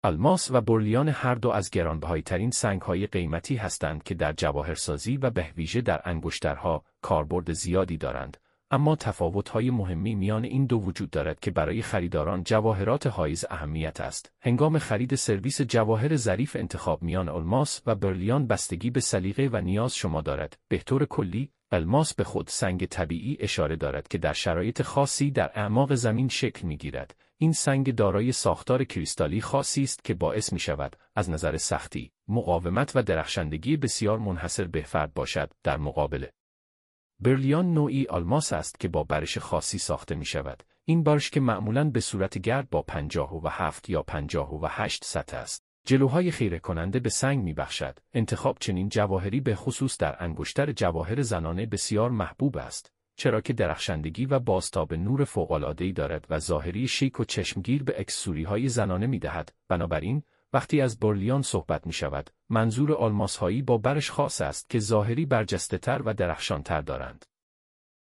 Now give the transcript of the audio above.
الماس و برلیان هر دو از گرانبهای‌ترین سنگ‌های قیمتی هستند که در جواهرسازی و به‌ویژه در انگشترها کاربرد زیادی دارند. اما تفاوت‌های مهمی میان این دو وجود دارد که برای خریداران جواهرات حایز اهمیت است. هنگام خرید سرویس جواهر ظریف انتخاب میان الماس و برلیان بستگی به سلیقه و نیاز شما دارد. به طور کلی، الماس به خود سنگ طبیعی اشاره دارد که در شرایط خاصی در اعماق زمین شکل می‌گیرد. این سنگ دارای ساختار کریستالی خاصی است که باعث می‌شود از نظر سختی، مقاومت و درخشندگی بسیار منحصر به فرد باشد. در مقابل، برلیان نوعی الماس است که با برش خاصی ساخته می‌شود. این برش که معمولاً به صورت گرد با 57 یا 58 سطح است، جلوهای خیره کننده به سنگ می‌بخشد. انتخاب چنین جواهری به خصوص در انگشتر جواهر زنانه بسیار محبوب است، چرا که درخشندگی و بازتاب نور فوق‌العاده‌ای دارد و ظاهری شیک و چشمگیر به اکسسوری‌های زنانه می‌دهد. بنابراین وقتی از برلیان صحبت می‌شود، منظور آلماس‌هایی با برش خاص است که ظاهری برجسته‌تر و درخشان‌تر دارند.